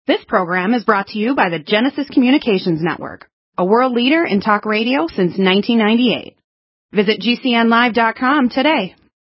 This program is brought to you by the Genesis Communications Network, a world leader in talk radio since 1998. Visit GCNlive.com today.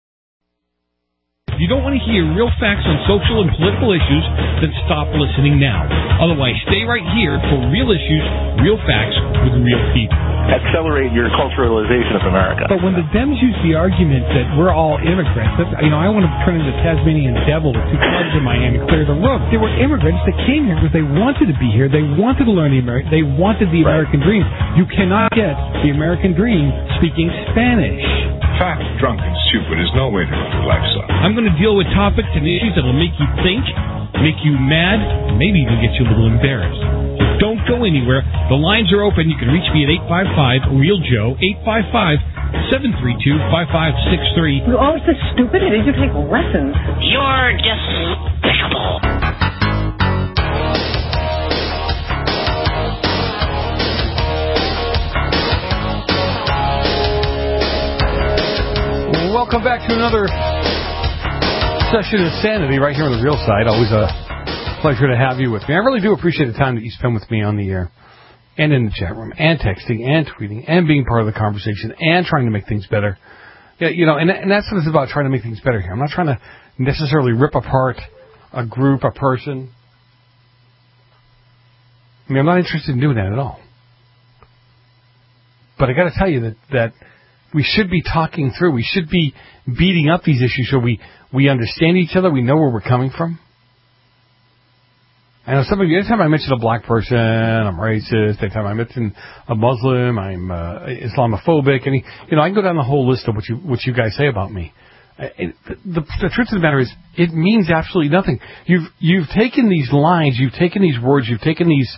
If you don't want to hear real facts on social and political issues, then stop listening now. Otherwise, stay right here for real issues, real facts with real people. Accelerate your culturalization of America. But when the Dems use the argument that we're all immigrants, I want to turn into Tasmanian devil with two clubs in my hand and clear the road. They were immigrants that came here because they wanted to be here. They wanted to learn they wanted the American dream. You cannot get the American dream speaking Spanish. Fat, drunk, and stupid is no way to live your lifestyle. I'm going to deal with topics and issues that will make you think, make you mad, and maybe even get you a little embarrassed. So don't go anywhere. The lines are open. You can reach me at 855-REAL-JOE, 855-732-5563. You're always so stupid. Did you take lessons? You're despicable. Welcome back to another session of Sanity right here on the Real Side. Always a pleasure to have you with me. I really do appreciate the time that you spend with me on the air and in the chat room and texting and tweeting and being part of the conversation and trying to make things better. Yeah, and that's what it's about, trying to make things better here. I'm not trying to necessarily rip apart a group, a person. I'm not interested in doing that at all. But I got to tell you that we should be talking through. We should be beating up these issues so we understand each other. We know where we're coming from. I know some of you, anytime I mention a black person, I'm racist. Anytime I mention a Muslim, I'm Islamophobic. And I can go down the whole list of what you guys say about me. The truth of the matter is, it means absolutely nothing. You've taken these lines, you've taken these words, you've taken these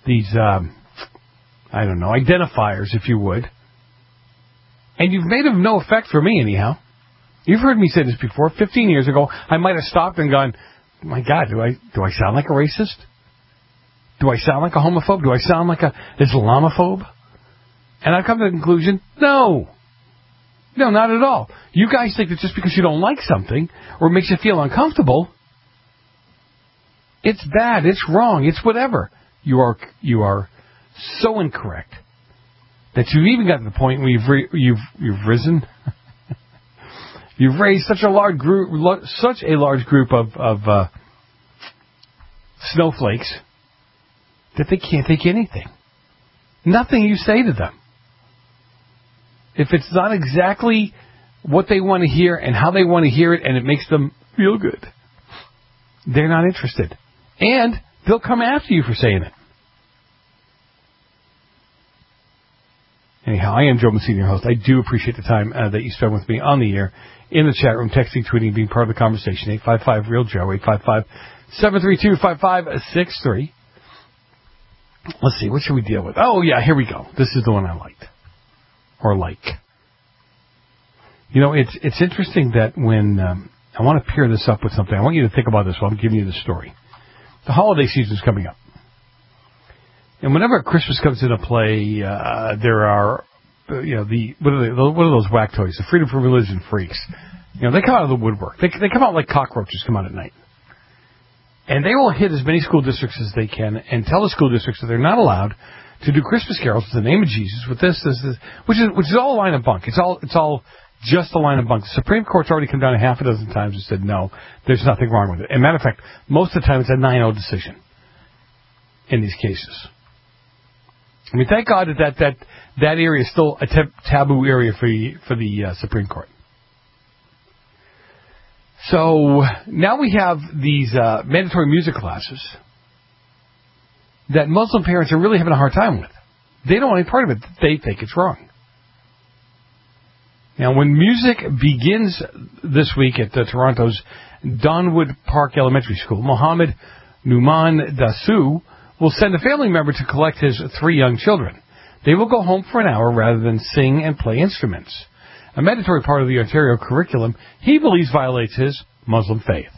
identifiers, if you would, and you've made them of no effect for me, anyhow. You've heard me say this before. 15 years ago, I might have stopped and gone, my God, do I sound like a racist? Do I sound like a homophobe? Do I sound like a Islamophobe? And I've come to the conclusion, no, not at all. You guys think that just because you don't like something or it makes you feel uncomfortable, it's bad, it's wrong, it's whatever. You are so incorrect. That you've even gotten to the point where you've risen. You've raised such a large group of snowflakes that they can't take anything. Nothing you say to them. If it's not exactly what they want to hear and how they want to hear it and it makes them feel good, they're not interested. And they'll come after you for saying it. Anyhow, I am Joe Messina, your host. I do appreciate the time that you spend with me on the air, in the chat room, texting, tweeting, being part of the conversation. 855-REAL-JOE, 855-732-5563. Let's see, what should we deal with? Oh, yeah, here we go. This is the one I liked. Or like. It's interesting that when I want to pair this up with something, I want you to think about this while I'm giving you the story. The holiday season is coming up. And whenever Christmas comes into play, there are, what are those whack toys? The Freedom from Religion freaks. They come out of the woodwork. They come out like cockroaches come out at night. And they will hit as many school districts as they can and tell the school districts that they're not allowed to do Christmas carols in the name of Jesus with this, which is all a line of bunk. It's all just a line of bunk. The Supreme Court's already come down a half a dozen times and said, no, there's nothing wrong with it. As a matter of fact, most of the time it's a 9-0 decision in these cases. Thank God that area is still a taboo area for the Supreme Court. So now we have these mandatory music classes that Muslim parents are really having a hard time with. They don't want any part of it. They think it's wrong. Now, when music begins this week at Toronto's Donwood Park Elementary School, Mohammed Numan Dasu will send a family member to collect his 3 young children. They will go home for an hour rather than sing and play instruments. A mandatory part of the Ontario curriculum he believes violates his Muslim faith.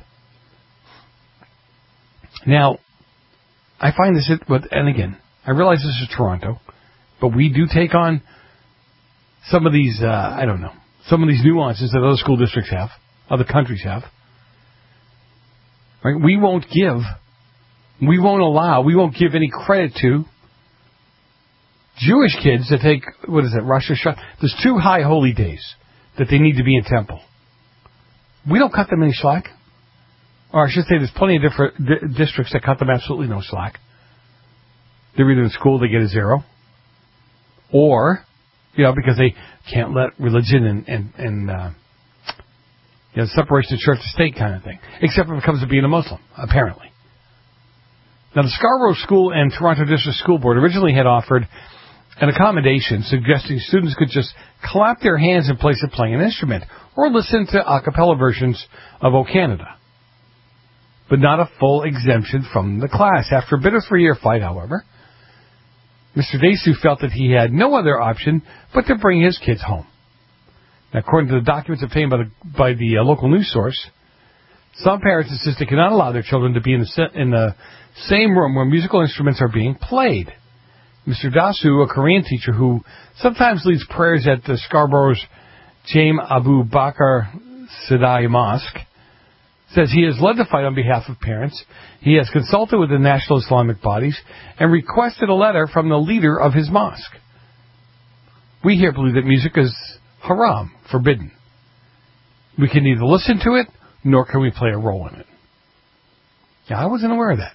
Now, I find this, and again, I realize this is Toronto, but we do take on some of these, some of these nuances that other school districts have, other countries have. Right? We won't give we won't give any credit to Jewish kids that take, Rosh Hashanah. There's 2 high holy days that they need to be in temple. We don't cut them any slack. Or I should say there's plenty of different districts that cut them absolutely no slack. They're either in school, they get a 0. Or, because they can't let religion and separation of church and state kind of thing. Except when it comes to being a Muslim, apparently. Now, the Scarborough School and Toronto District School Board originally had offered an accommodation suggesting students could just clap their hands in place of playing an instrument or listen to a cappella versions of O Canada, but not a full exemption from the class. After a bitter 3-year fight, however, Mr. Desu felt that he had no other option but to bring his kids home. Now, according to the documents obtained by the local news source, some parents insist they cannot allow their children to be in the same room where musical instruments are being played. Mr. Dasu, a Korean teacher who sometimes leads prayers at the Scarborough's James Abu Bakr Sidai Mosque, says he has led the fight on behalf of parents. He has consulted with the national Islamic bodies and requested a letter from the leader of his mosque. We here believe that music is haram, forbidden. We can neither listen to it, nor can we play a role in it. Now, I wasn't aware of that.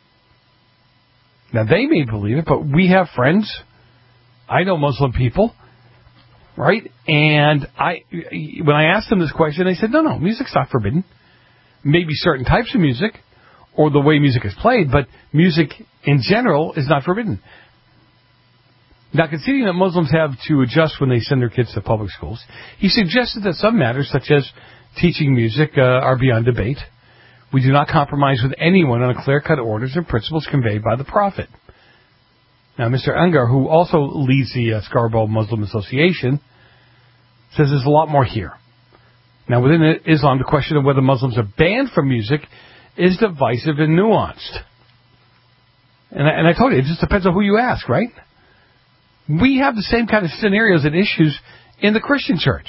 Now, they may believe it, but we have friends. I know Muslim people, right? And when I asked them this question, they said, no, music's not forbidden. Maybe certain types of music or the way music is played, but music in general is not forbidden. Now, conceding that Muslims have to adjust when they send their kids to public schools, he suggested that some matters, such as teaching music, are beyond debate. We do not compromise with anyone on clear-cut orders and principles conveyed by the Prophet. Now, Mr. Ungar, who also leads the Scarborough Muslim Association, says there's a lot more here. Now, within Islam, the question of whether Muslims are banned from music is divisive and nuanced. And I told you, it just depends on who you ask, right? We have the same kind of scenarios and issues in the Christian church.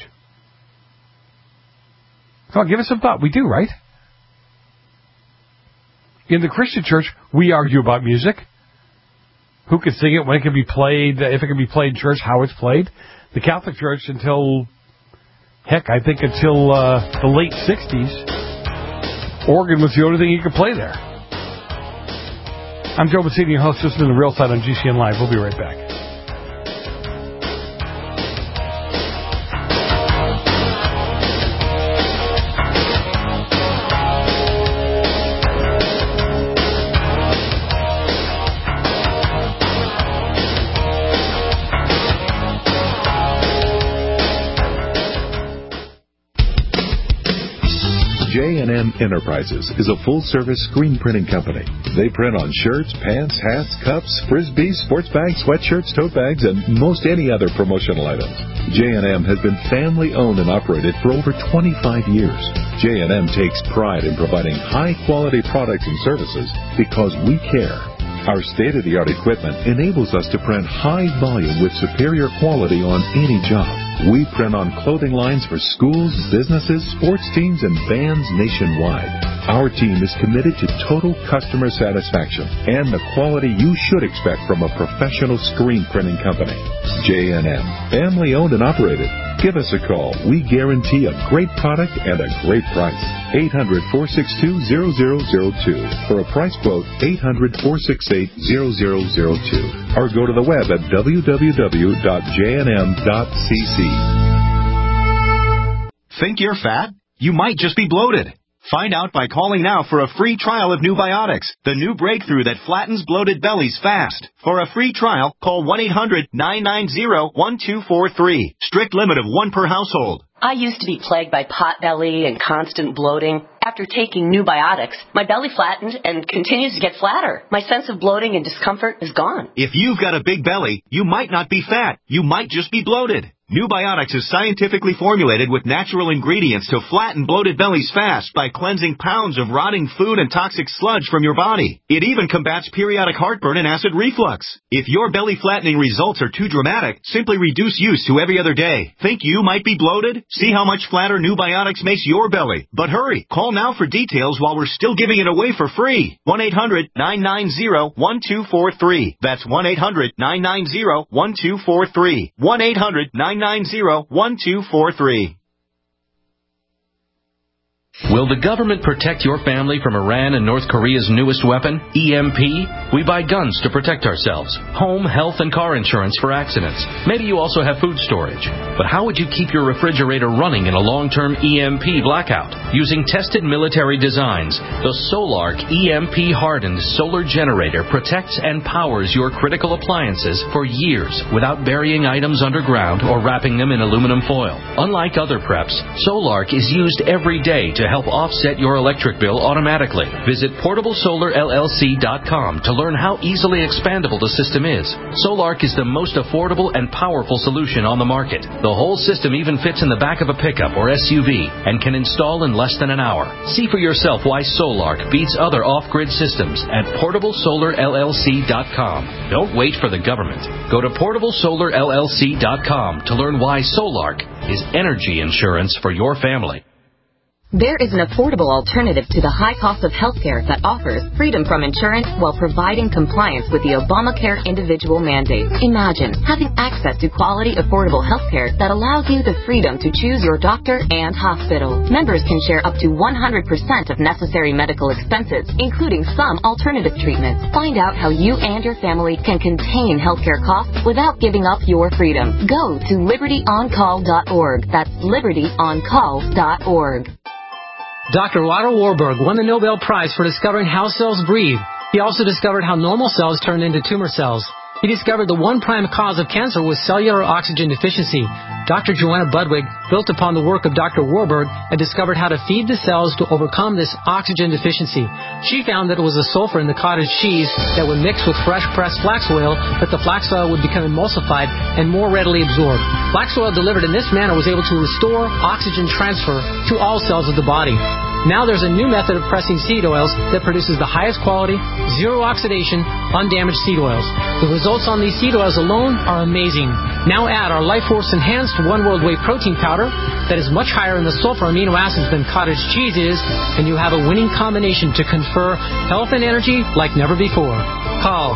Come on, give us some thought. We do, right? In the Christian church, we argue about music. Who can sing it, when it can be played, if it can be played in church, how it's played. The Catholic Church, until the late 60s, organ was the only thing you could play there. I'm Joe Bassini, your host, listening to The Real Side on GCN Live. We'll be right back. J&M Enterprises is a full-service screen printing company. They print on shirts, pants, hats, cups, frisbees, sports bags, sweatshirts, tote bags, and most any other promotional items. J&M has been family-owned and operated for over 25 years. J&M takes pride in providing high-quality products and services because we care. Our state-of-the-art equipment enables us to print high volume with superior quality on any job. We print on clothing lines for schools, businesses, sports teams, and bands nationwide. Our team is committed to total customer satisfaction and the quality you should expect from a professional screen printing company. J&M, family-owned and operated. Give us a call. We guarantee a great product and a great price. 800-462-0002. For a price quote, 800-468-0002. Or go to the web at www.jnm.cc. Think you're fat? You might just be bloated. Find out by calling now for a free trial of New Biotics, the new breakthrough that flattens bloated bellies fast. For a free trial, call 1-800-990-1243. Strict limit of 1 per household. I used to be plagued by pot belly and constant bloating. After taking New Biotics, my belly flattened and continues to get flatter. My sense of bloating and discomfort is gone. If you've got a big belly, you might not be fat. You might just be bloated. New Biotics is scientifically formulated with natural ingredients to flatten bloated bellies fast by cleansing pounds of rotting food and toxic sludge from your body. It even combats periodic heartburn and acid reflux. If your belly flattening results are too dramatic, simply reduce use to every other day. Think you might be bloated? See how much flatter New Biotics makes your belly. But hurry, call now for details while we're still giving it away for free. 1-800-990-1243. That's 1-800-990-1243. 1-800-990-1243. Will the government protect your family from Iran and North Korea's newest weapon, EMP? We buy guns to protect ourselves, home, health, and car insurance for accidents. Maybe you also have food storage. But how would you keep your refrigerator running in a long-term EMP blackout? Using tested military designs, the Solark EMP-hardened solar generator protects and powers your critical appliances for years without burying items underground or wrapping them in aluminum foil. Unlike other preps, Solark is used every day to help offset your electric bill automatically. Visit PortableSolarLLC.com to learn how easily expandable the system is. Solark is the most affordable and powerful solution on the market. The whole system even fits in the back of a pickup or SUV and can install in less than an hour. See for yourself why Solark beats other off-grid systems at PortableSolarLLC.com. Don't wait for the government. Go to PortableSolarLLC.com to learn why Solark is energy insurance for your family. There is an affordable alternative to the high cost of health care that offers freedom from insurance while providing compliance with the Obamacare individual mandate. Imagine having access to quality, affordable health care that allows you the freedom to choose your doctor and hospital. Members can share up to 100% of necessary medical expenses, including some alternative treatments. Find out how you and your family can contain healthcare costs without giving up your freedom. Go to libertyoncall.org. That's libertyoncall.org. Dr. Otto Warburg won the Nobel Prize for discovering how cells breathe. He also discovered how normal cells turn into tumor cells. He discovered the one prime cause of cancer was cellular oxygen deficiency. Dr. Joanna Budwig built upon the work of Dr. Warburg and discovered how to feed the cells to overcome this oxygen deficiency. She found that it was the sulfur in the cottage cheese that would mix with fresh pressed flax oil, that the flax oil would become emulsified and more readily absorbed. Flax oil delivered in this manner was able to restore oxygen transfer to all cells of the body. Now there's a new method of pressing seed oils that produces the highest quality, zero oxidation, undamaged seed oils. The results on these seed oils alone are amazing. Now add our Life Force Enhanced One World Whey Protein Powder that is much higher in the sulfur amino acids than cottage cheese is, and you have a winning combination to confer health and energy like never before. Call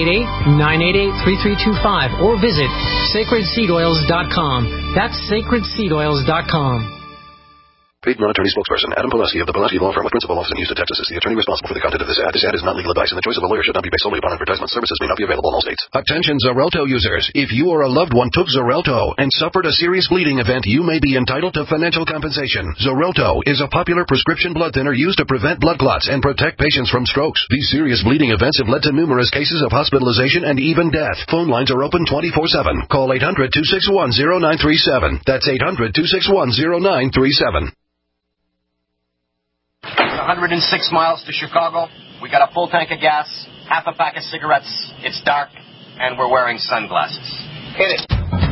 888-988-3325 or visit sacredseedoils.com. That's sacredseedoils.com. Paid non-attorney spokesperson Adam Pileski of the Pileski Law Firm with principal office in Houston, Texas is the attorney responsible for the content of this ad. This ad is not legal advice, and the choice of a lawyer should not be based solely upon advertisement. Services may not be available in all states. Attention Xarelto users. If you or a loved one took Xarelto and suffered a serious bleeding event, you may be entitled to financial compensation. Xarelto is a popular prescription blood thinner used to prevent blood clots and protect patients from strokes. These serious bleeding events have led to numerous cases of hospitalization and even death. Phone lines are open 24/7. Call 800-261-0937. That's 800-261-0937. 106 miles to Chicago. We got a full tank of gas, half a pack of cigarettes. It's dark, and we're wearing sunglasses. Hit it.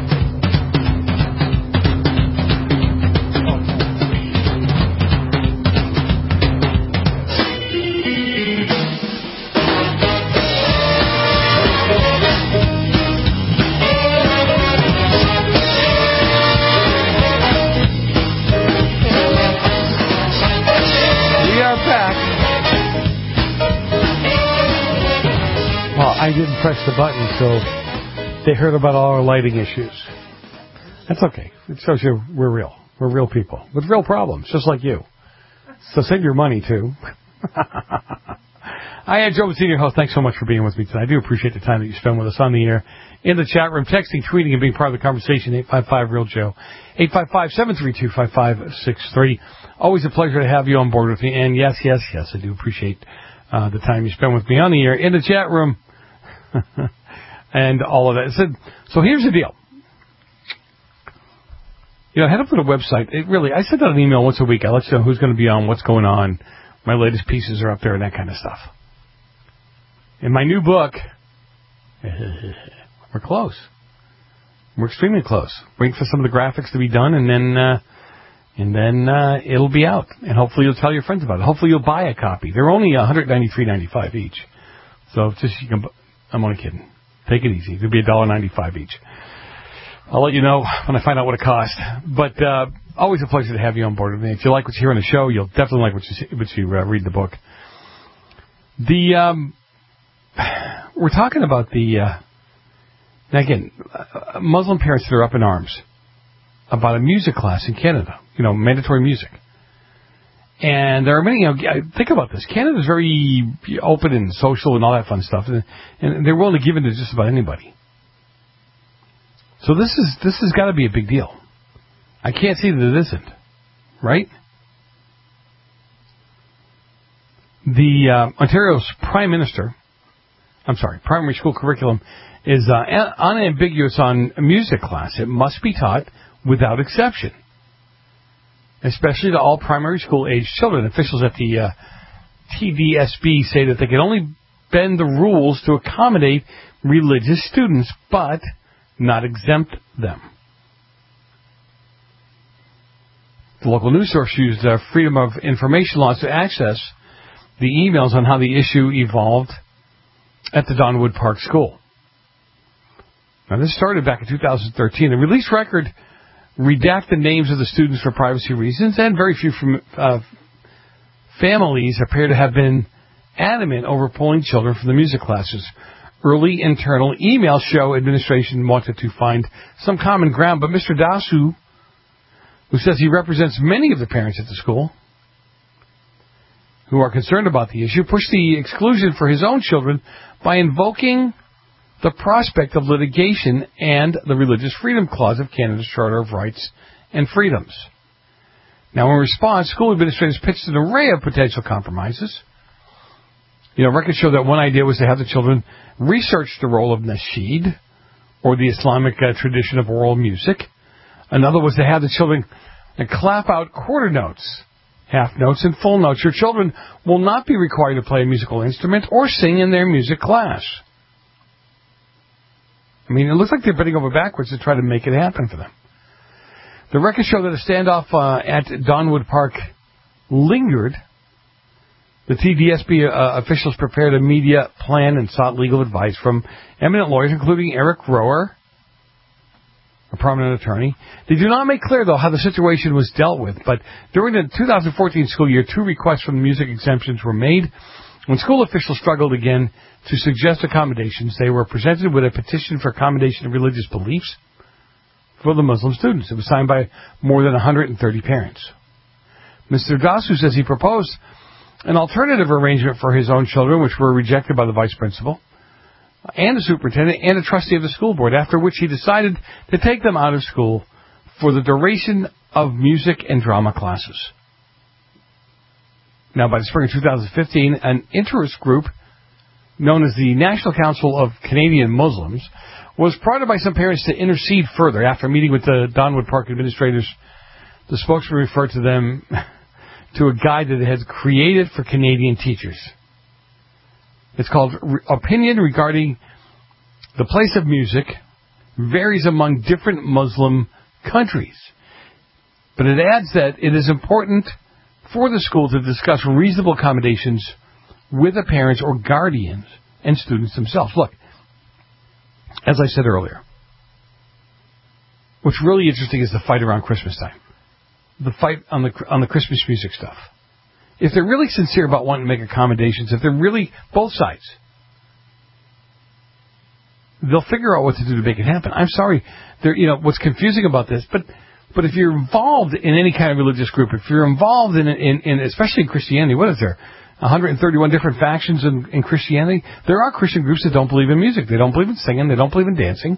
I didn't press the button, so they heard about all our lighting issues. That's okay. It shows you we're real. We're real people with real problems, just like you. So save your money, too. I am Joe Senior Host. Thanks so much for being with me tonight. I do appreciate the time that you spend with us on the air, in the chat room, texting, tweeting, and being part of the conversation. 855-REAL-JOE. 855-732-5563. Always a pleasure to have you on board with me. And yes, I do appreciate the time you spend with me on the air, in the chat room, and all of that. So here's the deal. Head up to the website. I send out an email once a week. I let you know who's going to be on, what's going on. My latest pieces are up there and that kind of stuff. In my new book, we're close. We're extremely close. Waiting for some of the graphics to be done, and then it'll be out. And hopefully you'll tell your friends about it. Hopefully you'll buy a copy. They're only $193.95 each. So just I'm only kidding. Take it easy. It'll be $1.95 each. I'll let you know when I find out what it costs. But always a pleasure to have you on board with me. If you like what you hear on the show, you'll definitely like what you read the book. We're talking about Muslim parents that are up in arms about a music class in Canada, mandatory music. And there are many, think about this. Canada's very open and social and all that fun stuff, and they're willing to give in to just about anybody. So this has got to be a big deal. I can't see that it isn't, right? The Ontario's primary school curriculum is unambiguous on music class. It must be taught without exception, especially to all primary school age children. Officials at the TDSB say that they can only bend the rules to accommodate religious students, but not exempt them. The local news source used Freedom of Information laws to access the emails on how the issue evolved at the Donwood Park School. Now, this started back in 2013. The release record redacted the names of the students for privacy reasons, and very few families appear to have been adamant over pulling children from the music classes. Early internal emails show administration wanted to find some common ground, but Mr. Dasu, who says he represents many of the parents at the school who are concerned about the issue, pushed the exclusion for his own children by invoking the prospect of litigation and the Religious Freedom Clause of Canada's Charter of Rights and Freedoms. Now, in response, school administrators pitched an array of potential compromises. Records show that one idea was to have the children research the role of nasheed, or the Islamic tradition of oral music. Another was to have the children clap out quarter notes, half notes, and full notes. Your children will not be required to play a musical instrument or sing in their music class. I mean, it looks like they're bending over backwards to try to make it happen for them. The records show that a standoff at Donwood Park lingered. The TDSB officials prepared a media plan and sought legal advice from eminent lawyers, including Eric Rower, a prominent attorney. They do not make clear, though, how the situation was dealt with, but during the 2014 school year, 2 requests for music exemptions were made. When school officials struggled again to suggest accommodations, they were presented with a petition for accommodation of religious beliefs for the Muslim students. It was signed by more than 130 parents. Mr. Dasu says he proposed an alternative arrangement for his own children, which were rejected by the vice principal and the superintendent and a trustee of the school board, after which he decided to take them out of school for the duration of music and drama classes. Now, by the spring of 2015, an interest group known as the National Council of Canadian Muslims was prodded by some parents to intercede further. After meeting with the Donwood Park administrators, the spokesman referred to them to a guide that it has created for Canadian teachers. It's called Opinion Regarding the Place of Music Varies Among Different Muslim Countries. But it adds that it is important for the school to discuss reasonable accommodations with the parents or guardians and students themselves. Look, as I said earlier, what's really interesting is the fight around Christmas time. The fight on the Christmas music stuff. If they're really sincere about wanting to make accommodations, if they're really both sides, they'll figure out what to do to make it happen. I'm sorry, what's confusing about this, but if you're involved in any kind of religious group, if you're involved in especially in Christianity, what is there? 131 different factions in Christianity. There are Christian groups that don't believe in music. They don't believe in singing. They don't believe in dancing.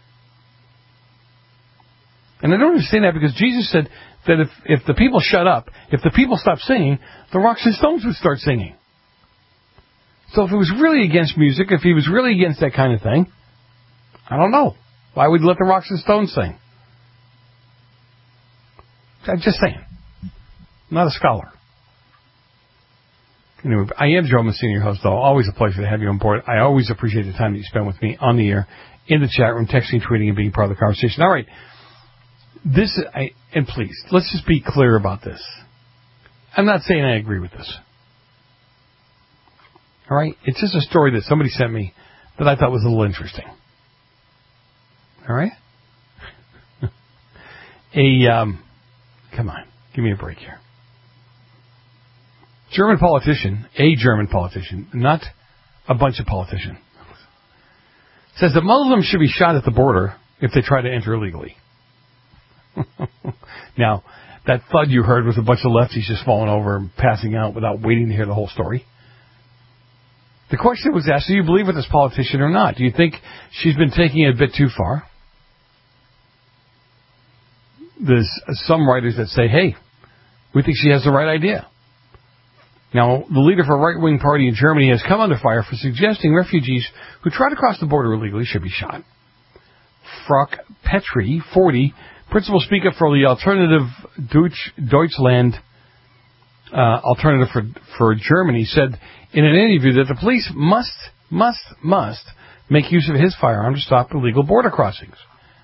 And I don't understand that, because Jesus said that if the people shut up, if the people stop singing, the rocks and stones would start singing. So if it was really against music, if he was really against that kind of thing, I don't know. Why would he let the rocks and stones sing? I'm just saying. I'm not a scholar. Anyway, I am Joe Messina, your host, though. Always a pleasure to have you on board. I always appreciate the time that you spend with me on the air, in the chat room, texting, tweeting, and being part of the conversation. All right. And please, let's just be clear about this. I'm not saying I agree with this. All right? It's just a story that somebody sent me that I thought was a little interesting. All right? Come on. Give me a break here. A German politician, not a bunch of politicians, says that Muslims should be shot at the border if they try to enter illegally. Now, that thud you heard was a bunch of lefties just falling over and passing out without waiting to hear the whole story. The question was asked, do you believe with this politician or not? Do you think she's been taking it a bit too far? There's some writers that say, hey, we think she has the right idea. Now, the leader of a right-wing party in Germany has come under fire for suggesting refugees who try to cross the border illegally should be shot. Frank Petri, 40, principal speaker for the Alternative Deutschland Alternative for Germany, said in an interview that the police must make use of his firearm to stop illegal border crossings.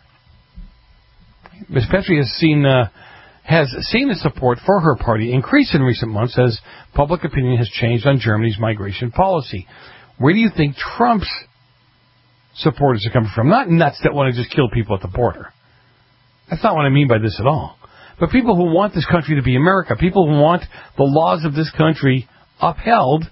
Ms. Petri has seen the support for her party increase in recent months as public opinion has changed on Germany's migration policy. Where do you think Trump's supporters are coming from? Not nuts that want to just kill people at the border. That's not what I mean by this at all. But people who want this country to be America, people who want the laws of this country upheld.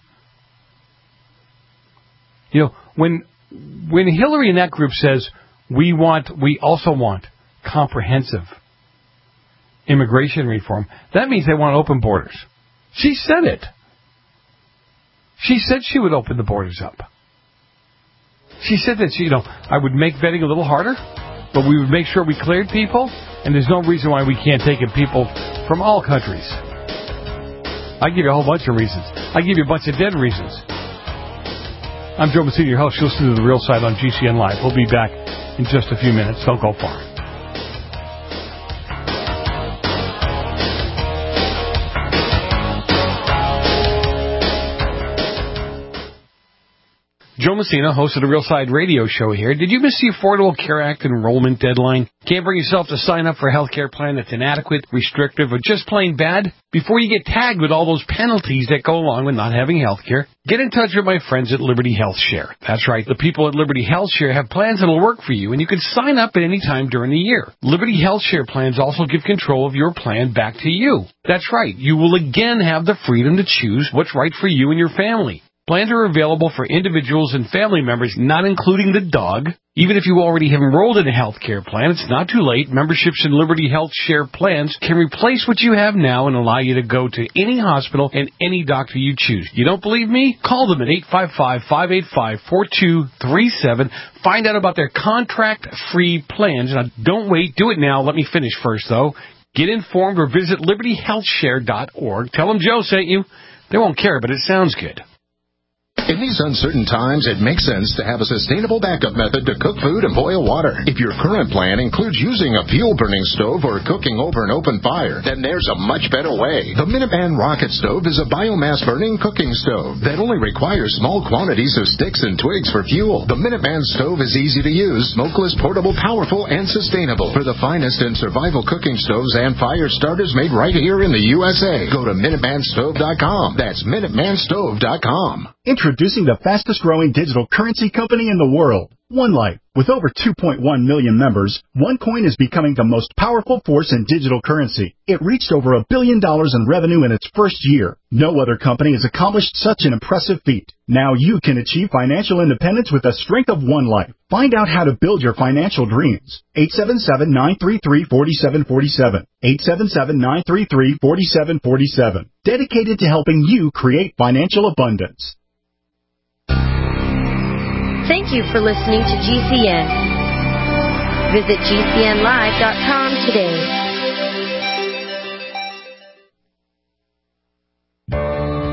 You know, when Hillary and that group says we also want comprehensive immigration reform, that means they want open borders. She said it. She said she would open the borders up. She said that, I would make vetting a little harder, but we would make sure we cleared people, and there's no reason why we can't take in people from all countries. I give you a whole bunch of reasons. I give you a bunch of dead reasons. I'm Joe Messina, your host. You'll listen to The Real Side on GCN Live. We'll be back in just a few minutes. Don't go far. Joe Messina, host of the Real Side radio show here. Did you miss the Affordable Care Act enrollment deadline? Can't bring yourself to sign up for a health care plan that's inadequate, restrictive, or just plain bad? Before you get tagged with all those penalties that go along with not having health care, get in touch with my friends at Liberty Health Share. That's right, the people at Liberty Health Share have plans that'll work for you, and you can sign up at any time during the year. Liberty Health Share plans also give control of your plan back to you. That's right, you will again have the freedom to choose what's right for you and your family. Plans are available for individuals and family members, not including the dog. Even if you already have enrolled in a health care plan, it's not too late. Memberships in Liberty Health Share plans can replace what you have now and allow you to go to any hospital and any doctor you choose. You don't believe me? Call them at 855-585-4237. Find out about their contract-free plans. Now, don't wait. Do it now. Let me finish first, though. Get informed or visit libertyhealthshare.org. Tell them Joe sent you. They won't care, but it sounds good. In these uncertain times, it makes sense to have a sustainable backup method to cook food and boil water. If your current plan includes using a fuel-burning stove or cooking over an open fire, then there's a much better way. The Minuteman Rocket Stove is a biomass-burning cooking stove that only requires small quantities of sticks and twigs for fuel. The Minuteman Stove is easy to use, smokeless, portable, powerful, and sustainable. For the finest in survival cooking stoves and fire starters made right here in the USA, go to MinutemanStove.com. That's MinutemanStove.com. Introducing the fastest-growing digital currency company in the world, OneLife. With over 2.1 million members, OneCoin is becoming the most powerful force in digital currency. It reached over $1 billion in revenue in its first year. No other company has accomplished such an impressive feat. Now you can achieve financial independence with the strength of OneLife. Find out how to build your financial dreams. 877-933-4747. 877-933-4747. Dedicated to helping you create financial abundance. Thank you for listening to GCN. Visit GCNlive.com today.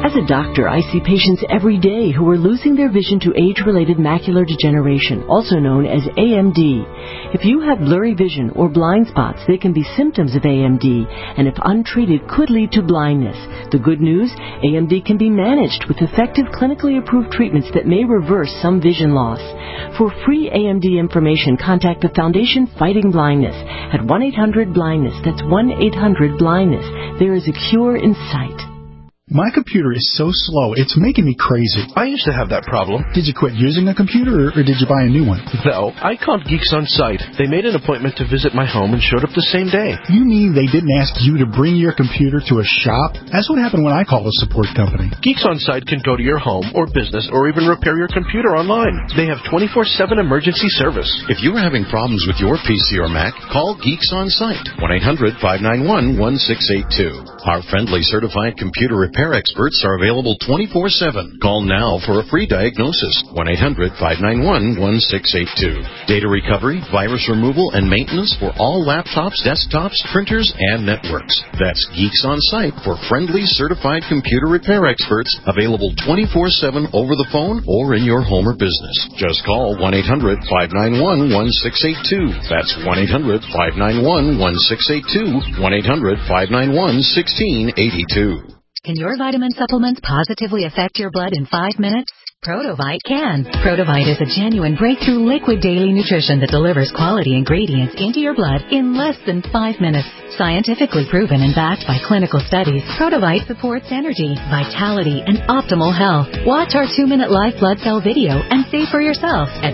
As a doctor, I see patients every day who are losing their vision to age-related macular degeneration, also known as AMD. If you have blurry vision or blind spots, they can be symptoms of AMD, and if untreated, could lead to blindness. The good news, AMD can be managed with effective clinically approved treatments that may reverse some vision loss. For free AMD information, contact the Foundation Fighting Blindness at 1-800-BLINDNESS. That's 1-800-BLINDNESS. There is a cure in sight. My computer is so slow, it's making me crazy. I used to have that problem. Did you quit using a computer, or did you buy a new one? No, I called Geeks On Site. They made an appointment to visit my home and showed up the same day. You mean they didn't ask you to bring your computer to a shop? That's what happened when I called a support company. Geeks On Site can go to your home or business or even repair your computer online. They have 24/7 emergency service. If you're having problems with your PC or Mac, call Geeks On Site. 1-800-591-1682. Our friendly certified computer repair experts are available 24/7. Call now for a free diagnosis. 1-800-591-1682. Data recovery, virus removal, and maintenance for all laptops, desktops, printers, and networks. That's Geeks On Site for friendly certified computer repair experts, available 24/7 over the phone or in your home or business. Just call 1-800-591-1682. That's 1-800-591-1682. 1-800-591-1682. Can your vitamin supplements positively affect your blood in 5 minutes? Protovite can. Protovite is a genuine breakthrough liquid daily nutrition that delivers quality ingredients into your blood in less than 5 minutes. Scientifically proven and backed by clinical studies, Protovite supports energy, vitality, and optimal health. Watch our 2-minute live blood cell video and see for yourself at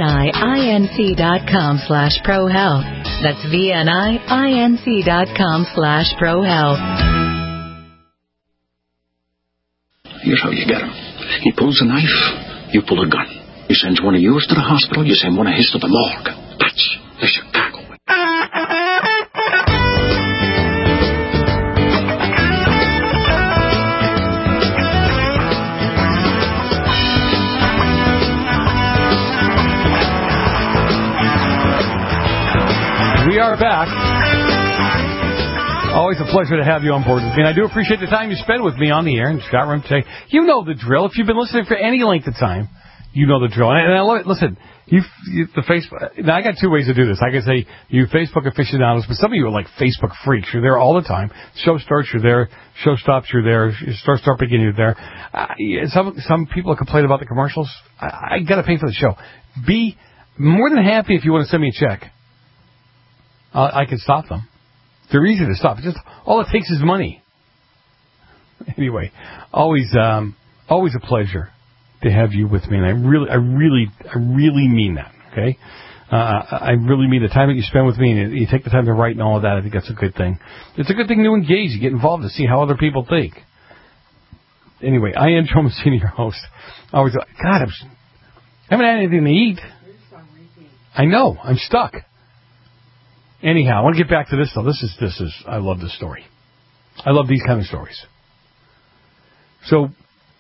VNIINC.com/ProHealth. That's VNIINC.com/ProHealth. Here's how you get him. He pulls a knife, you pull a gun. He sends one of yours to the hospital, you send one of his to the morgue. That's the Chicago way. We are back. Always a pleasure to have you on board with me. And I do appreciate the time you spend with me on the air in Scott Room today. You know the drill. If you've been listening for any length of time, you know the drill. And I love it. Listen, the Facebook. Now, I got two ways to do this. I can say you Facebook aficionados, but some of you are like Facebook freaks. You're there all the time. Show starts, you're there. Show stops, you're there. Start beginning, you're there. Some people complain about the commercials. I got to pay for the show. Be more than happy if you want to send me a check. I can stop them. They're easy to stop. Just all it takes is money. Anyway, always a pleasure to have you with me, and I really mean that. Okay, I really mean the time that you spend with me, and you take the time to write and all of that. I think that's a good thing. It's a good thing to engage, you get involved, to see how other people think. Anyway, I am Joe Messina, your host. I haven't had anything to eat. I know, I'm stuck. Anyhow, I want to get back to this though. This is. I love this story. I love these kind of stories. So,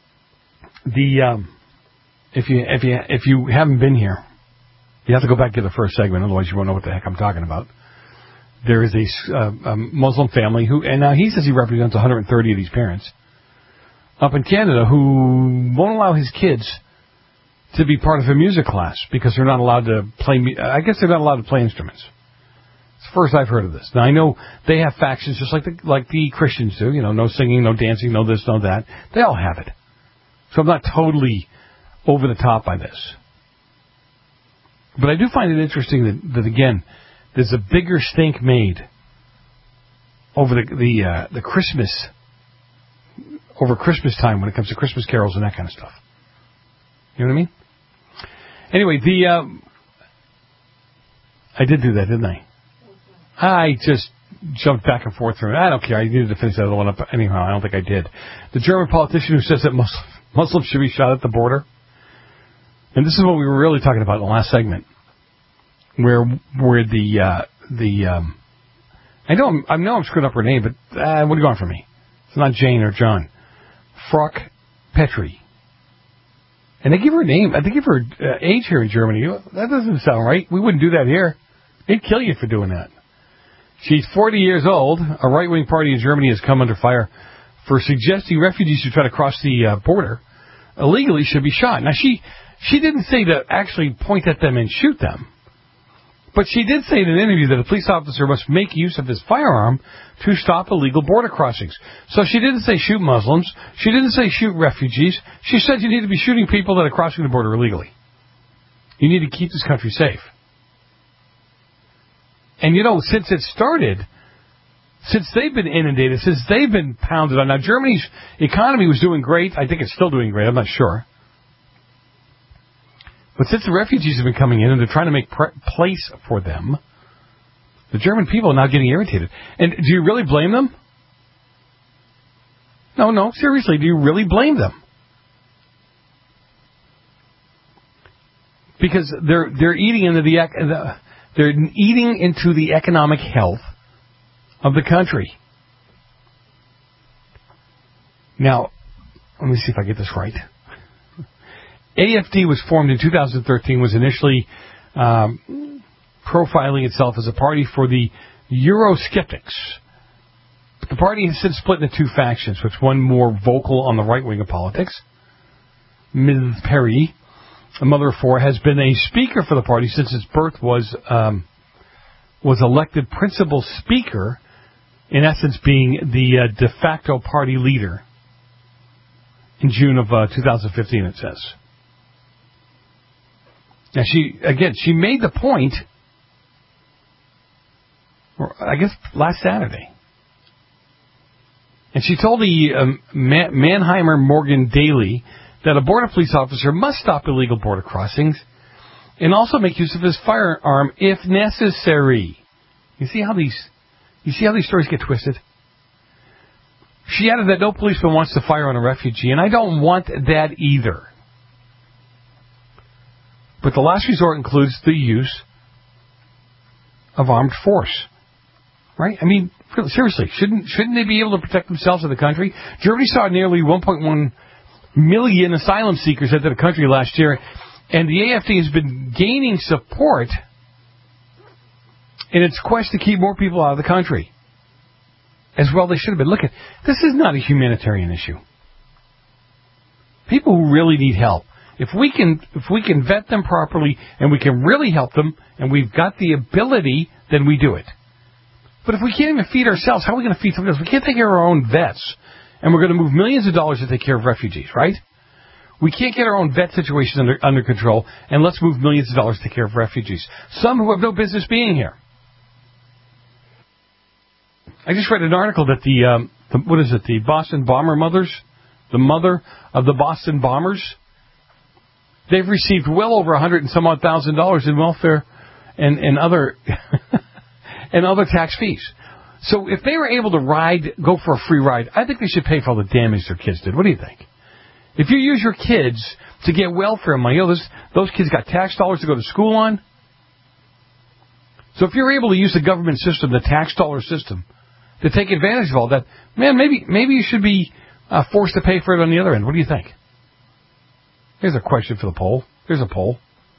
if you haven't been here, you have to go back to the first segment. Otherwise, you won't know what the heck I'm talking about. There is a Muslim family and now he says he represents 130 of these parents up in Canada who won't allow his kids to be part of a music class because they're not allowed to play. I guess they're not allowed to play instruments. It's the first I've heard of this. Now, I know they have factions just like the Christians do. You know, no singing, no dancing, no this, no that. They all have it. So I'm not totally over the top by this. But I do find it interesting that again, there's a bigger stink made over the Christmas, over Christmas time when it comes to Christmas carols and that kind of stuff. You know what I mean? Anyway, I did do that, didn't I? I just jumped back and forth through it. I don't care. I needed to finish that other one up. Anyhow, I don't think I did. The German politician who says that Muslims should be shot at the border. And this is what we were really talking about in the last segment. Where I know I'm screwing up her name, but what are you going for me? It's not Jane or John. Frock Petri. And they give her a name. They give her age here in Germany. That doesn't sound right. We wouldn't do that here. They'd kill you for doing that. She's 40 years old. A right-wing party in Germany has come under fire for suggesting refugees who try to cross the border illegally should be shot. Now, she didn't say to actually point at them and shoot them. But she did say in an interview that a police officer must make use of his firearm to stop illegal border crossings. So she didn't say shoot Muslims. She didn't say shoot refugees. She said you need to be shooting people that are crossing the border illegally. You need to keep this country safe. And, since it started, since they've been inundated, since they've been pounded on. Now, Germany's economy was doing great. I think it's still doing great. I'm not sure. But since the refugees have been coming in and they're trying to make place for them, the German people are now getting irritated. And do you really blame them? No, seriously, do you really blame them? Because they're eating into they're eating into the economic health of the country. Now, let me see if I get this right. AFD was formed in 2013, was initially profiling itself as a party for the Eurosceptics. But the party has since split into two factions, with one more vocal on the right wing of politics. Ms. Perry, a mother of four, has been a speaker for the party since its birth, was elected principal speaker, in essence being the de facto party leader in June of 2015, it says. Now, she made the point, I guess, last Saturday. And she told the Mannheimer Morgan Daily that a border police officer must stop illegal border crossings and also make use of his firearm if necessary. You see how these stories get twisted? She added that no policeman wants to fire on a refugee, and I don't want that either. But the last resort includes the use of armed force. Right? I mean, seriously, shouldn't they be able to protect themselves in the country? Germany saw nearly 1.1 million asylum seekers enter the country last year, and the AFD has been gaining support in its quest to keep more people out of the country. As well they should have been. Look, this is not a humanitarian issue. People who really need help. If we can vet them properly and we can really help them and we've got the ability, then we do it. But if we can't even feed ourselves, how are we going to feed somebody else? We can't take care of our own vets, and we're going to move millions of dollars to take care of refugees, right? We can't get our own vet situation under control, and let's move millions of dollars to take care of refugees. Some who have no business being here. I just read an article that the Boston Bomber mothers, the mother of the Boston Bombers, they've received well over $100,000 and some odd in welfare and other and other tax fees. So if they were able to go for a free ride, I think they should pay for all the damage their kids did. What do you think? If you use your kids to get welfare money, those kids got tax dollars to go to school on. So if you're able to use the government system, the tax dollar system, to take advantage of all that, man, maybe you should be forced to pay for it on the other end. What do you think? Here's a question for the poll. Here's a poll.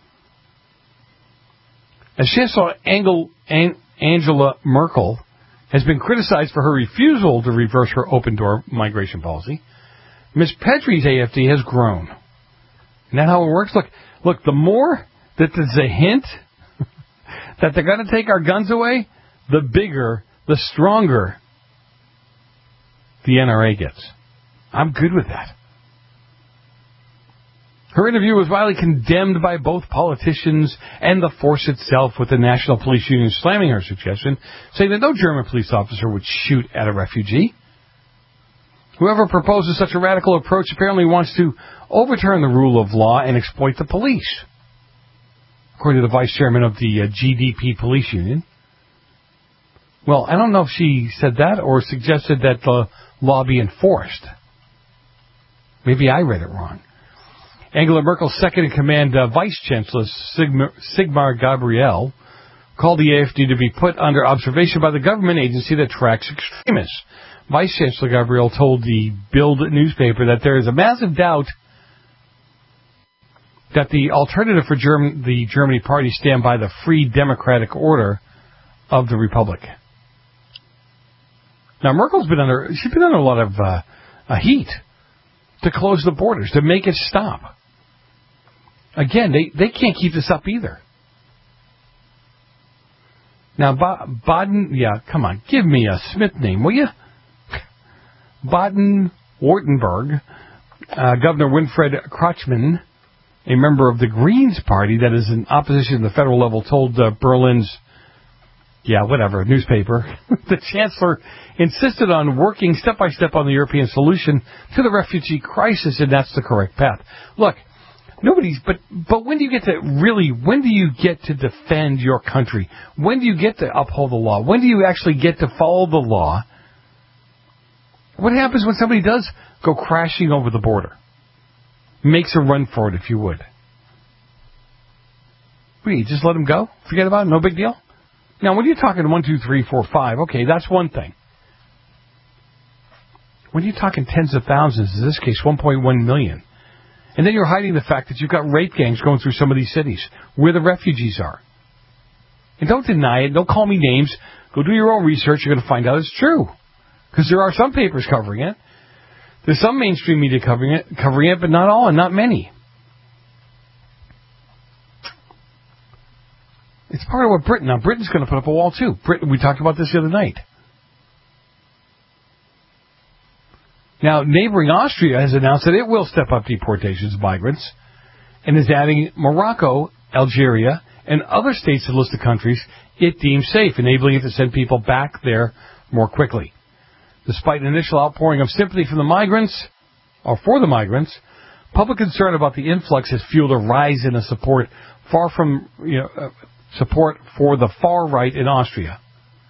As Chancellor Angela Merkel has been criticized for her refusal to reverse her open-door migration policy, Ms. Petrie's AFD has grown. Isn't that how it works? Look, the more that there's a hint that they're going to take our guns away, the bigger, the stronger the NRA gets. I'm good with that. Her interview was widely condemned by both politicians and the force itself, with the National Police Union slamming her suggestion, saying that no German police officer would shoot at a refugee. Whoever proposes such a radical approach apparently wants to overturn the rule of law and exploit the police, according to the vice chairman of the GDP Police Union. Well, I don't know if she said that or suggested that the law be enforced. Maybe I read it wrong. Angela Merkel's second-in-command vice-chancellor, Sigmar Gabriel, called the AFD to be put under observation by the government agency that tracks extremists. Vice-Chancellor Gabriel told the Bild newspaper that there is a massive doubt that the alternative for the Germany party stand by the free democratic order of the republic. Now, Merkel's been under a lot of heat to close the borders, to make it stop. Again, they can't keep this up either. Now, come on, give me a Smith name, will you? Baden-Württemberg, Governor Winfried Kretschmann, a member of the Greens Party that is in opposition at the federal level, told Berlin's, newspaper, the chancellor insisted on working step by step on the European solution to the refugee crisis, and that's the correct path. Look, but when do you get to defend your country? When do you get to uphold the law? When do you actually get to follow the law? What happens when somebody does go crashing over the border? Makes a run for it, if you would. What do you just let them go? Forget about it? No big deal? Now, when you're talking 1, 2, 3, 4, 5, okay, that's one thing. When you're talking tens of thousands, in this case 1.1 million, and then you're hiding the fact that you've got rape gangs going through some of these cities where the refugees are. And don't deny it. Don't call me names. Go do your own research. You're going to find out it's true. Because there are some papers covering it. There's some mainstream media covering it, but not all and not many. It's part of what Britain's going to put up a wall too. We talked about this the other night. Now, neighboring Austria has announced that it will step up deportations of migrants and is adding Morocco, Algeria, and other states to the list of countries it deems safe, enabling it to send people back there more quickly. Despite an initial outpouring of sympathy from the migrants, or for the migrants, public concern about the influx has fueled a rise in the support support for the far right in Austria.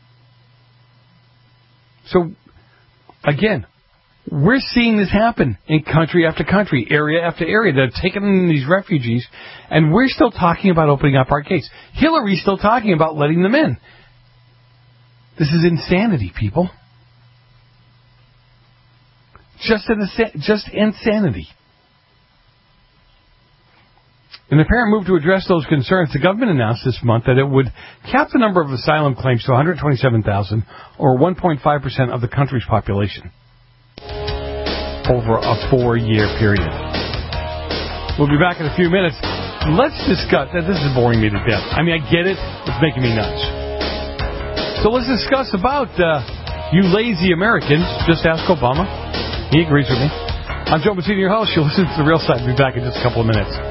So, again, we're seeing this happen in country after country, area after area. They're taking in these refugees, and we're still talking about opening up our gates. Hillary's still talking about letting them in. This is insanity, people. Just insanity. In an apparent move to address those concerns, the government announced this month that it would cap the number of asylum claims to 127,000, or 1.5% of the country's population, over a 4-year period. We'll be back in a few minutes. Let's discuss... This is boring me to death. I mean, I get it. It's making me nuts. So let's discuss about you lazy Americans. Just ask Obama. He agrees with me. I'm Joe Messina, your host. You'll listen to The Real Side. We'll be back in just a couple of minutes.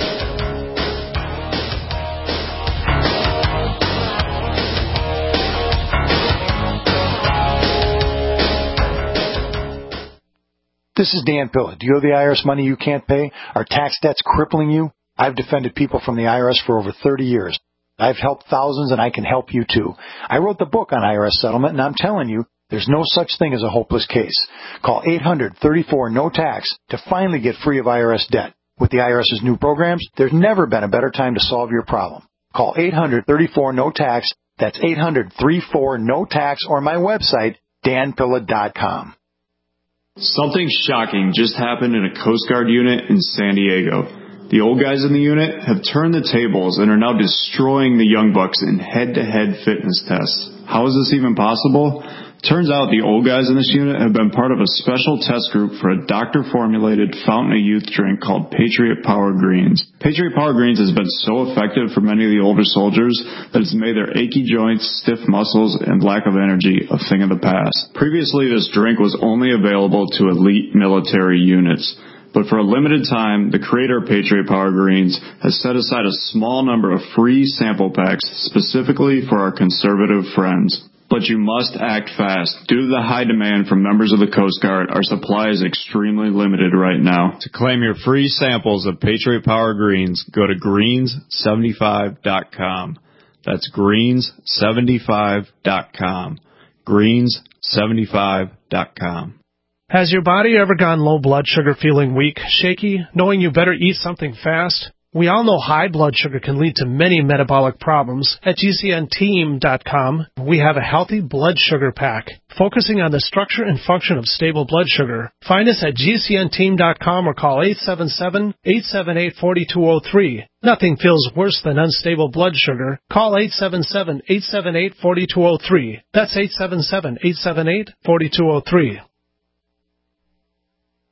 This is Dan Pilla. Do you owe the IRS money you can't pay? Are tax debts crippling you? I've defended people from the IRS for over 30 years. I've helped thousands, and I can help you too. I wrote the book on IRS settlement, and I'm telling you, there's no such thing as a hopeless case. Call 800-34-NO-TAX to finally get free of IRS debt. With the IRS's new programs, there's never been a better time to solve your problem. Call 800-34-NO-TAX. That's 800-34-NO-TAX, or my website, danpilla.com. Something shocking just happened in a Coast Guard unit in San Diego. The old guys in the unit have turned the tables and are now destroying the young bucks in head-to-head fitness tests. How is this even possible? Turns out the old guys in this unit have been part of a special test group for a doctor-formulated fountain of youth drink called Patriot Power Greens. Patriot Power Greens has been so effective for many of the older soldiers that it's made their achy joints, stiff muscles, and lack of energy a thing of the past. Previously, this drink was only available to elite military units. But for a limited time, the creator of Patriot Power Greens has set aside a small number of free sample packs specifically for our conservative friends. But you must act fast. Due to the high demand from members of the Coast Guard, our supply is extremely limited right now. To claim your free samples of Patriot Power Greens, go to greens75.com. That's greens75.com. greens75.com. Has your body ever gone low blood sugar, feeling weak, shaky, knowing you better eat something fast? We all know high blood sugar can lead to many metabolic problems. At GCNteam.com, we have a healthy blood sugar pack, focusing on the structure and function of stable blood sugar. Find us at GCNteam.com or call 877-878-4203. Nothing feels worse than unstable blood sugar. Call 877-878-4203. That's 877-878-4203.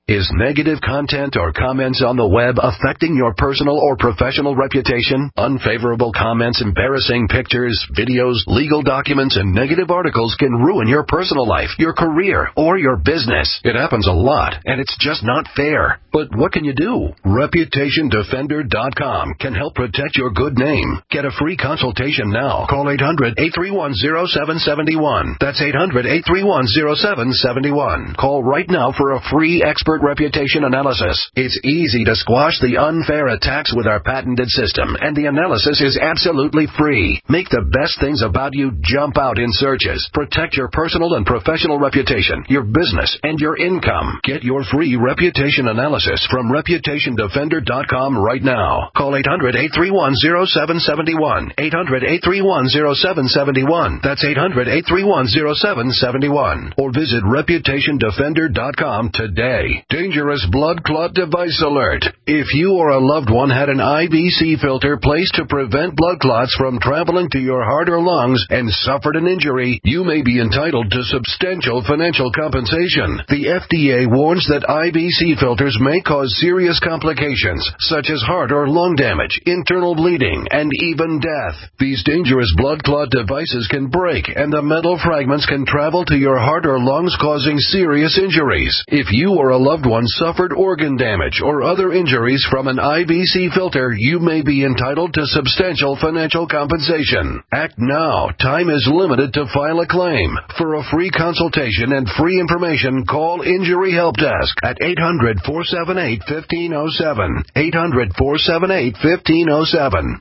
Is negative content or comments on the web affecting your personal or professional reputation? Unfavorable comments, embarrassing pictures, videos, legal documents, and negative articles can ruin your personal life, your career, or your business. It happens a lot, and it's just not fair. But what can you do? ReputationDefender.com can help protect your good name. Get a free consultation now. Call 800-831-0771. That's 800-831-0771. Call right now for a free expert reputation analysis. It's easy to squash the unfair attacks with our patented system, and the analysis is absolutely free. Make the best things about you jump out in searches. Protect your personal and professional reputation, your business, and your income. Get your free reputation analysis from ReputationDefender.com right now. Call 800-831-0771. 800-831-0771. That's 800-831-0771. Or visit ReputationDefender.com today. Dangerous blood clot device alert. If you or a loved one had an IBC filter placed to prevent blood clots from traveling to your heart or lungs and suffered an injury, you may be entitled to substantial financial compensation. The FDA warns that IBC filters may cause serious complications, such as heart or lung damage, internal bleeding, and even death. These dangerous blood clot devices can break, and the metal fragments can travel to your heart or lungs, causing serious injuries. If you or a loved one suffered organ damage or other injuries from an IBC filter, you may be entitled to substantial financial compensation. Act now. Time is limited to file a claim. For a free consultation and free information, call Injury Help Desk at 800-478-1507. 800-478-1507.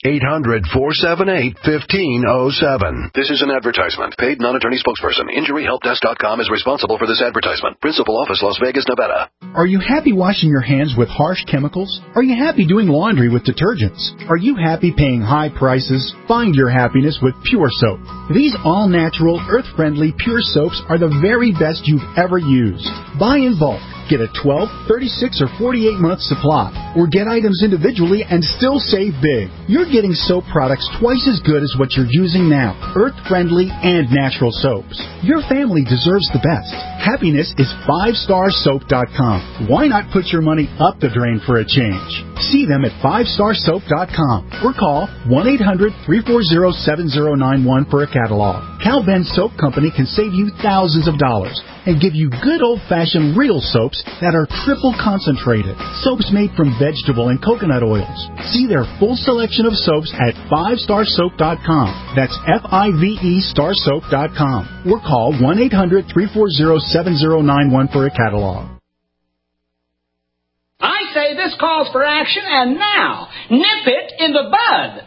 800-478-1507. This is an advertisement. Paid non-attorney spokesperson. InjuryHelpDesk.com is responsible for this advertisement. Principal office, Las Vegas, Nevada. Are you happy washing your hands with harsh chemicals? Are you happy doing laundry with detergents? Are you happy paying high prices? Find your happiness with Pure Soap. These all-natural, earth-friendly Pure Soaps are the very best you've ever used. Buy in bulk. Get a 12, 36, or 48-month supply. Or get items individually and still save big. You're getting soap products twice as good as what you're using now. Earth-friendly and natural soaps. Your family deserves the best. Happiness is 5starsoap.com. Why not put your money up the drain for a change? See them at 5starsoap.com or call 1-800-340-7091 for a catalog. Cal Ben Soap Company can save you thousands of dollars and give you good old-fashioned real soaps that are triple concentrated. Soaps made from vegetable and coconut oils. See their full selection of soaps at 5starsoap.com. That's F-I-V-E starsoap.com. Or call 1-800-340-7091 for a catalog. I say this calls for action, and now, nip it in the bud.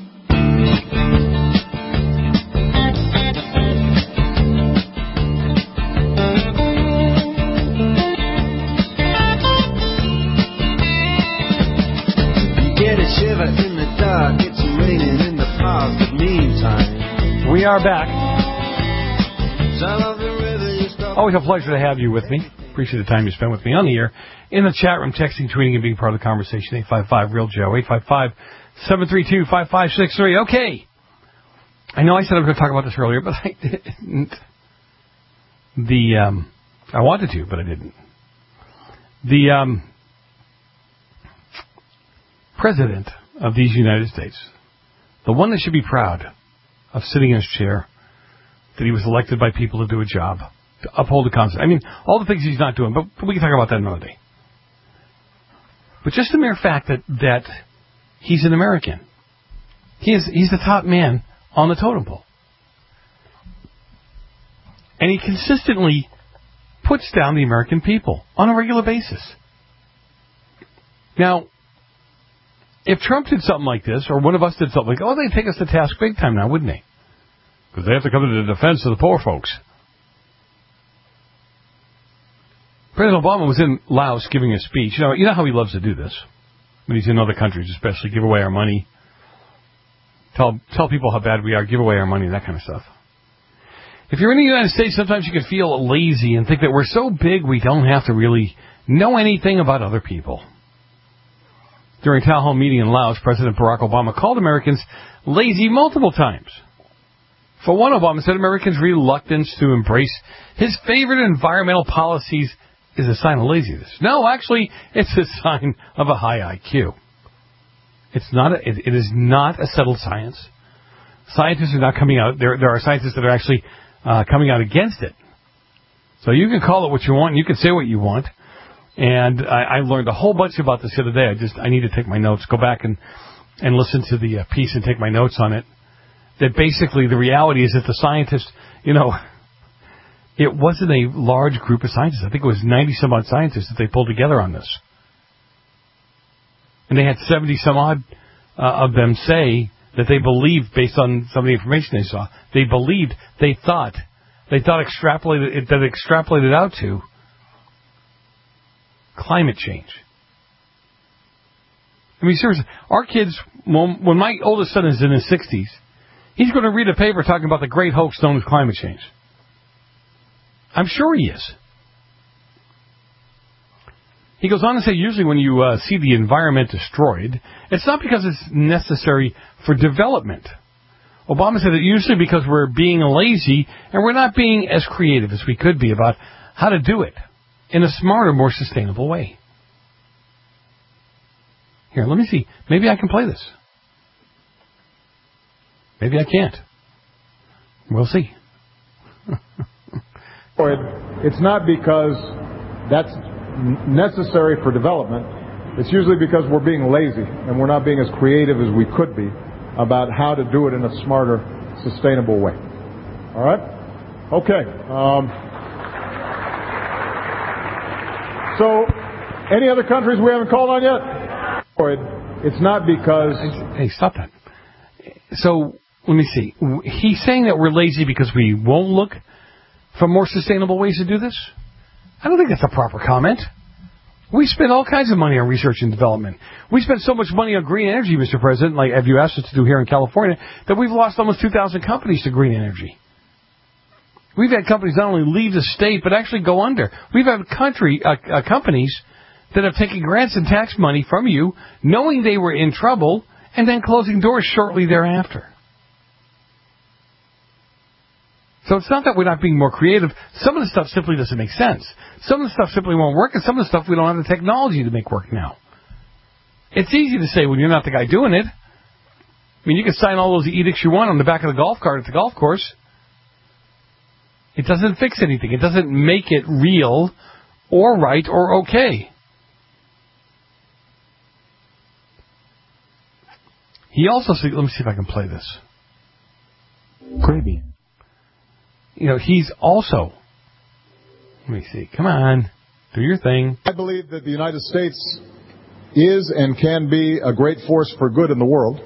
Shiver in the dark, it's raining in the park, but meantime. We are back. Always a pleasure to have you with me. Appreciate the time you spent with me on the air, in the chat room, texting, tweeting, and being part of the conversation. 855-REAL-JOE, 855-732-5563. Okay. I know I said I was going to talk about this earlier, but I didn't. I wanted to, but I didn't. The President of these United States, the one that should be proud of sitting in his chair, that he was elected by people to do a job, to uphold the Constitution. I mean, all the things he's not doing, but we can talk about that another day. But just the mere fact that he's an American. He's the top man on the totem pole. And he consistently puts down the American people on a regular basis. Now, if Trump did something like this, or one of us did something like, they'd take us to task big time now, wouldn't they? Because they have to come to the defense of the poor folks. President Obama was in Laos giving a speech. You know how he loves to do this when he's in other countries, especially give away our money, tell people how bad we are, give away our money, that kind of stuff. If you're in the United States, sometimes you can feel lazy and think that we're so big we don't have to really know anything about other people. During a town hall meeting in Laos, President Barack Obama called Americans lazy multiple times. For one, Obama said Americans' reluctance to embrace his favorite environmental policies is a sign of laziness. No, actually, it's a sign of a high IQ. It's not. It is not a settled science. Scientists are not coming out. There are scientists that are actually coming out against it. So you can call it what you want, and you can say what you want. And I learned a whole bunch about this the other day. I need to take my notes, go back and listen to the piece and take my notes on it. That basically the reality is that the scientists, it wasn't a large group of scientists. I think it was 90-some-odd scientists that they pulled together on this. And they had 70-some-odd of them say that they believed, based on some of the information they saw, they thought extrapolated out to climate change. I mean, seriously, our kids, when my oldest son is in his 60s, he's going to read a paper talking about the great hoax known as climate change. I'm sure he is. He goes on to say, usually when you see the environment destroyed, it's not because it's necessary for development. Obama said it usually because we're being lazy and we're not being as creative as we could be about how to do it in a smarter, more sustainable way. Here, let me see. Maybe I can play this. Maybe I can't. We'll see. It's not because that's necessary for development. It's usually because we're being lazy and we're not being as creative as we could be about how to do it in a smarter, sustainable way. All right? Okay. So, any other countries we haven't called on yet? It's not because... Hey, stop that. So, let me see. He's saying that we're lazy because we won't look for more sustainable ways to do this? I don't think that's a proper comment. We spend all kinds of money on research and development. We spend so much money on green energy, Mr. President, like have you asked us to do here in California, that we've lost almost 2,000 companies to green energy. We've had companies not only leave the state, but actually go under. We've had companies that have taken grants and tax money from you, knowing they were in trouble, and then closing doors shortly thereafter. So it's not that we're not being more creative. Some of the stuff simply doesn't make sense. Some of the stuff simply won't work, and some of the stuff we don't have the technology to make work now. It's easy to say when you're not the guy doing it. I mean, you can sign all those edicts you want on the back of the golf cart at the golf course. It doesn't fix anything. It doesn't make it real or right or okay. He also said, let me see if I can play this. Gravy. He's also, let me see, come on, do your thing. I believe that the United States is and can be a great force for good in the world.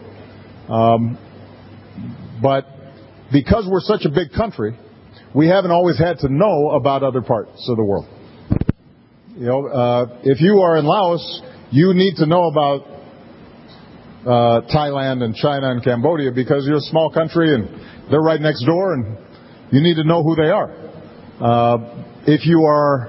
But because we're such a big country, we haven't always had to know about other parts of the world. If you are in Laos, you need to know about Thailand and China and Cambodia because you're a small country and they're right next door and you need to know who they are. If you are,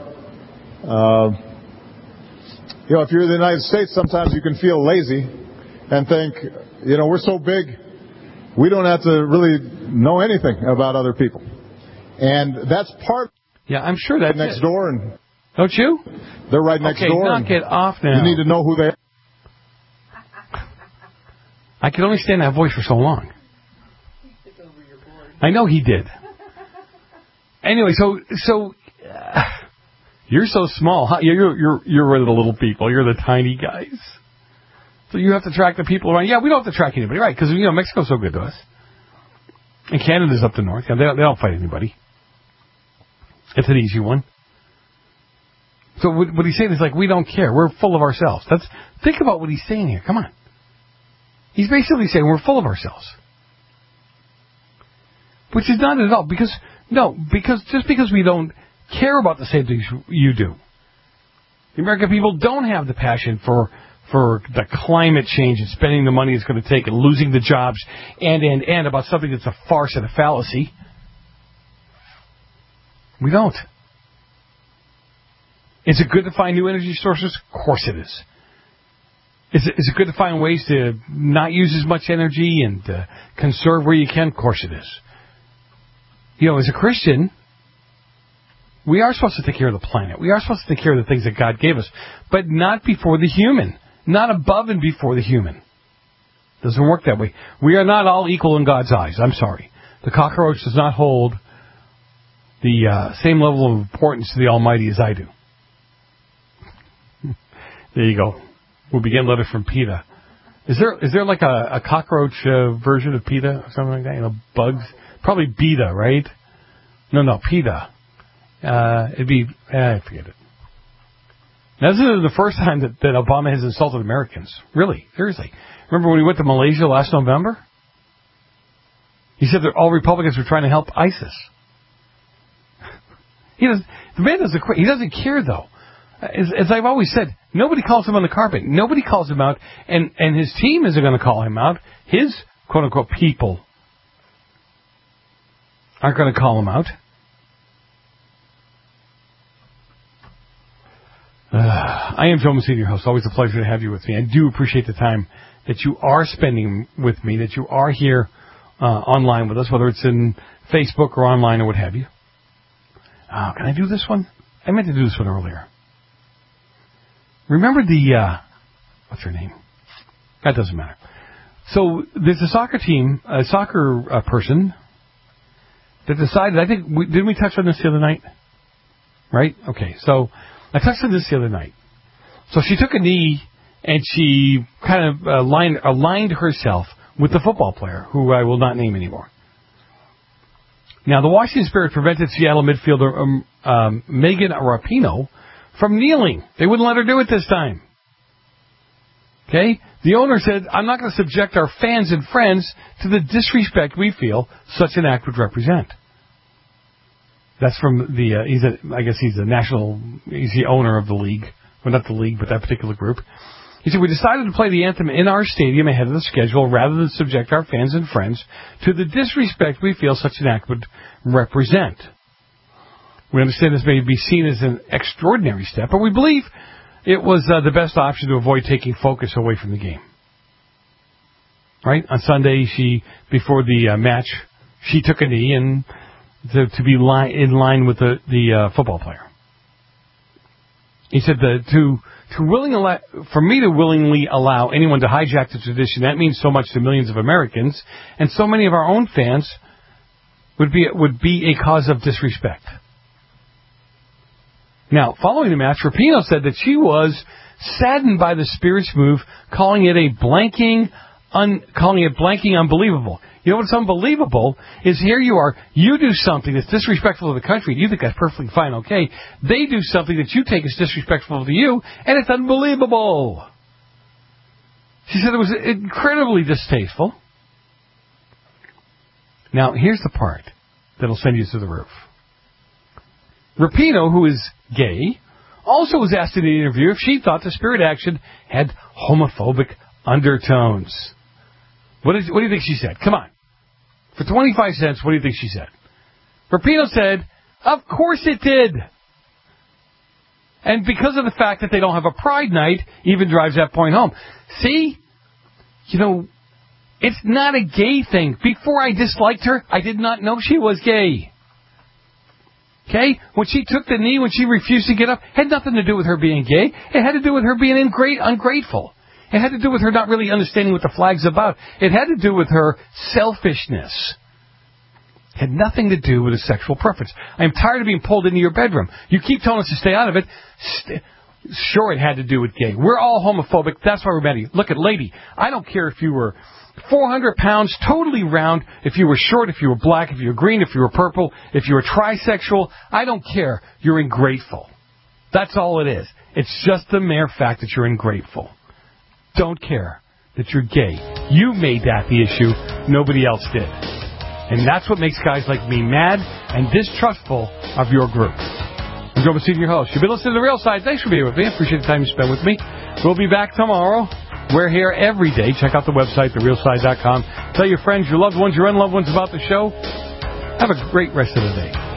if you're in the United States, sometimes you can feel lazy and think, we're so big, we don't have to really know anything about other people. And that's part. Yeah, I'm sure that's next door, and don't you? They're right next door. Knock it off now. You need to know who they are. I could only stand that voice for so long. I know he did. Anyway, so you're so small. You're one of the little people. You're the tiny guys. So you have to track the people around. Yeah, we don't have to track anybody, right? Because Mexico's so good to us, and Canada's up the north. They don't fight anybody. It's an easy one. So what he's saying is we don't care. We're full of ourselves. Think about what he's saying here. Come on. He's basically saying we're full of ourselves, which is not at all because just because we don't care about the same things you do. The American people don't have the passion for the climate change and spending the money it's going to take and losing the jobs and about something that's a farce and a fallacy. We don't. Is it good to find new energy sources? Of course it is. Is it good to find ways to not use as much energy and conserve where you can? Of course it is. As a Christian, We are supposed to take care of the planet. We are supposed to take care of the things that God gave us, but not before the human. Not above and before the human. Doesn't work that way. We are not all equal in God's eyes. I'm sorry. The cockroach does not hold the same level of importance to the Almighty as I do. There you go. We'll be getting letters from PETA. Is there like a cockroach version of PETA or something like that? You know, bugs? Probably beta, right? No, PETA. It'd be, forget it. Now, this is the first time that Obama has insulted Americans. Really, seriously. Remember when he went to Malaysia last November? He said that all Republicans were trying to help ISIS. The man doesn't care, though. As I've always said, nobody calls him on the carpet. Nobody calls him out, and his team isn't going to call him out. His quote-unquote people aren't going to call him out. I am Joe Messina, your host. Always a pleasure to have you with me. I do appreciate the time that you are spending with me, that you are here online with us, whether it's in Facebook or online or what have you. Can I do this one? I meant to do this one earlier. Remember what's her name? That doesn't matter. So there's a soccer team, a soccer person that decided, didn't we touch on this the other night? Right? Okay, so I touched on this the other night. So she took a knee and she kind of aligned herself with the football player, who I will not name anymore. Now, the Washington Spirit prevented Seattle midfielder Megan Rapinoe from kneeling. They wouldn't let her do it this time. Okay? The owner said, I'm not going to subject our fans and friends to the disrespect we feel such an act would represent. That's from he's the owner of the league. Well, not the league, but that particular group. He said, we decided to play the anthem in our stadium ahead of the schedule rather than subject our fans and friends to the disrespect we feel such an act would represent. We understand this may be seen as an extraordinary step, but we believe it was the best option to avoid taking focus away from the game. Right? On Sunday, before the match, she took a knee and to be in line with the football player. He said for me to willingly allow anyone to hijack the tradition, that means so much to millions of Americans, and so many of our own fans would be a cause of disrespect. Now, following the match, Rapinoe said that she was saddened by the Spirit's move, calling it blanking unbelievable. You know what's unbelievable is here you are, you do something that's disrespectful to the country, and you think that's perfectly fine, okay. They do something that you take as disrespectful to you, and it's unbelievable. She said it was incredibly distasteful. Now, here's the part that'll send you to the roof. Rapinoe, who is gay, also was asked in the interview if she thought the Spirit action had homophobic undertones. What do you think she said? Come on. For 25 cents, what do you think she said? Rapinoe said, of course it did. And because of the fact that they don't have a Pride night, even drives that point home. See? It's not a gay thing. Before I disliked her, I did not know she was gay. Okay? When she took the knee, when she refused to get up, it had nothing to do with her being gay. It had to do with her being ungrateful. It had to do with her not really understanding what the flag's about. It had to do with her selfishness. It had nothing to do with a sexual preference. I'm tired of being pulled into your bedroom. You keep telling us to stay out of it. Sure, it had to do with gay. We're all homophobic. That's why we're mad at you. Look at lady. I don't care if you were 400 pounds, totally round, if you were short, if you were black, if you were green, if you were purple, if you were trisexual. I don't care. You're ungrateful. That's all it is. It's just the mere fact that you're ungrateful. Don't care that you're gay. You made that the issue. Nobody else did. And that's what makes guys like me mad and distrustful of your group. I'm Joe Messina, your host. You've been listening to The Real Side. Thanks for being with me. I appreciate the time you spent with me. We'll be back tomorrow. We're here every day. Check out the website, therealside.com. Tell your friends, your loved ones, your unloved ones about the show. Have a great rest of the day.